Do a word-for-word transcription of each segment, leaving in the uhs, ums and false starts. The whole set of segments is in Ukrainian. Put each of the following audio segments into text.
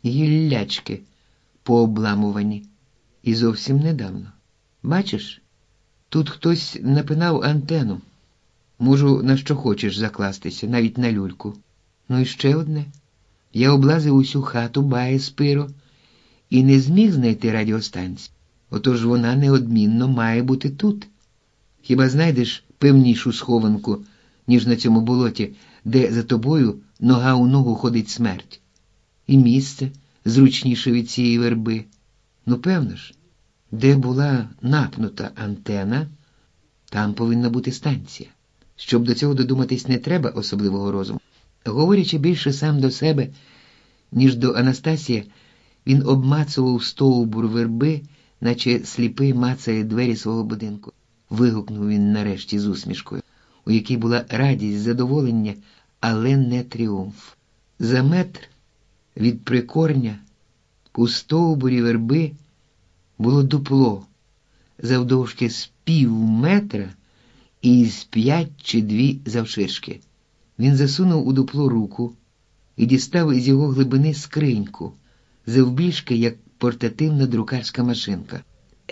гіллячки пообламувані. І зовсім недавно. Бачиш, тут хтось напинав антену. Можу на що хочеш закластися, навіть на люльку. Ну і ще одне. Я облазив усю хату Бая Спиро і не зміг знайти радіостанцію. Отож вона неодмінно має бути тут. Хіба знайдеш певнішу схованку, ніж на цьому болоті, де за тобою нога у ногу ходить смерть? І місце зручніше від цієї верби. Ну, певно ж, де була напнута антена, там повинна бути станція. Щоб до цього додуматись, не треба особливого розуму. Говорячи більше сам до себе, ніж до Анастасії, він обмацував стовбур верби, наче сліпий мацає двері свого будинку. Вигукнув він нарешті з усмішкою, у якій була радість, задоволення, але не тріумф. За метр від прикорня у стовбурі верби було дупло, завдовжки з пів метра і з п'ять чи дві завширшки. Він засунув у дупло руку і дістав із його глибини скриньку, завбільшки, як портативна друкарська машинка.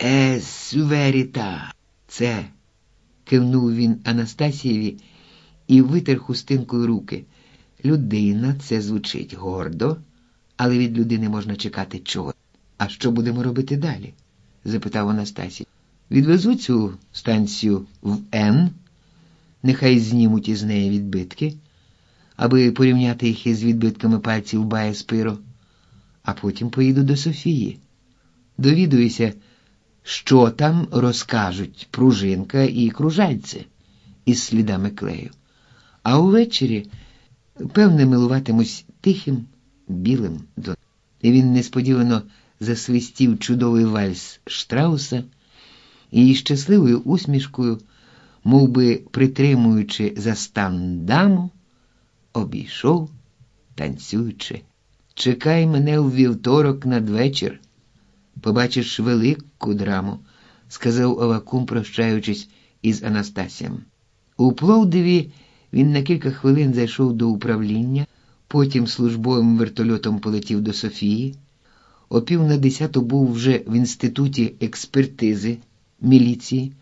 «Ес веріта!» «Це!» – кивнув він Анастасієві і витер хустинкою руки. «Людина» – це звучить гордо, але від людини можна чекати чого. «А що будемо робити далі?» – запитав Анастасій. «Відвезу цю станцію в Н, нехай знімуть із неї відбитки, аби порівняти їх із відбитками пальців Бая Спиро, а потім поїду до Софії. Довідуюся, що там розкажуть пружинка і кружальце із слідами клею. А увечері, певне, милуватимусь тихим білим доном». І він несподівано засвистів чудовий вальс Штрауса і щасливою усмішкою, мов би притримуючи за стан даму, обійшов, танцюючи. «Чекай мене у вівторок надвечір. Побачиш велику драму», – сказав Аввакум, прощаючись із Анастасієм. У Пловдиві він на кілька хвилин зайшов до управління, потім службовим вертольотом полетів до Софії. О пів на десяту був вже в інституті експертизи міліції.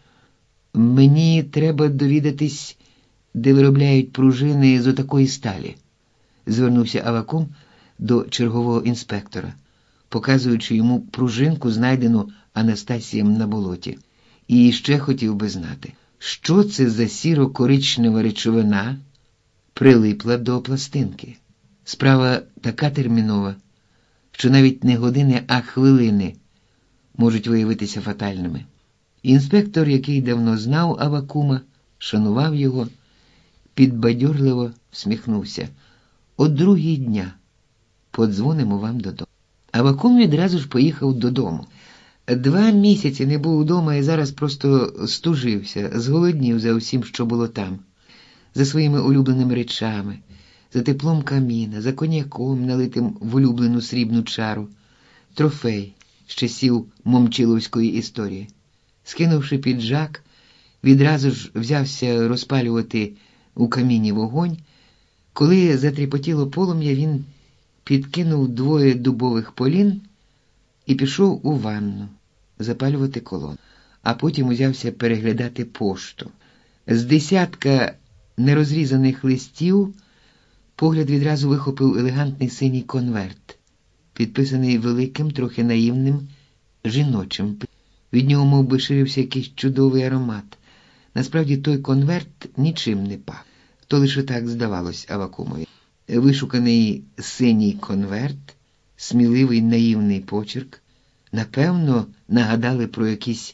«Мені треба довідатись, де виробляють пружини з отакої сталі», – звернувся Аввакум до чергового інспектора, показуючи йому пружинку, знайдену Анастасієм на болоті. І ще хотів би знати, що це за сіро-коричнева речовина прилипла до пластинки. Справа така термінова, що навіть не години, а хвилини можуть виявитися фатальними. Інспектор, який давно знав Аввакума, шанував його, підбадьорливо всміхнувся. «О другій дня подзвонимо вам додому». Аввакум відразу ж поїхав додому. Два місяці не був вдома і зараз просто стужився, зголоднів за усім, що було там, за своїми улюбленими речами, за теплом каміна, за коньяком, налитим в улюблену срібну чару, трофей з часів Момчиловської історії. Скинувши піджак, відразу ж взявся розпалювати у каміні вогонь. Коли затріпотіло полум'я, він підкинув двоє дубових полін і пішов у ванну запалювати колону, а потім узявся переглядати пошту. З десятка нерозрізаних листів погляд відразу вихопив елегантний синій конверт, підписаний великим, трохи наївним жіночим. Від нього мов би ширився якийсь чудовий аромат. Насправді той конверт нічим не пах. То лише так здавалось Аввакумові. Вишуканий синій конверт, сміливий наївний почерк, напевно, нагадали про якісь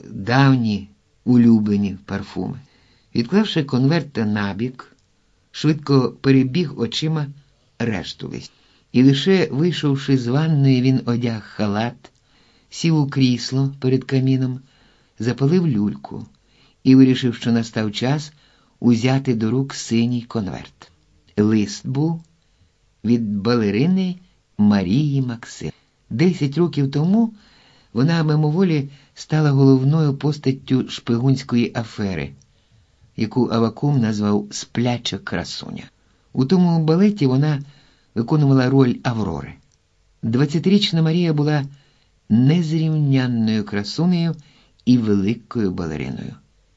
давні улюблені парфуми. Відклавши конверта набік, швидко перебіг очима решту листів. І лише вийшовши з ванної, він одяг халат, сів у крісло перед каміном, запалив люльку і вирішив, що настав час узяти до рук синій конверт. Лист був від балерини Марії Максим. Десять років тому вона мимоволі стала головною постаттю шпигунської афери, яку Аввакум назвав «Спляча красуня». У тому балеті вона виконувала роль Аврори. Двадцятирічна Марія була незрівнянною красунею і великою балериною.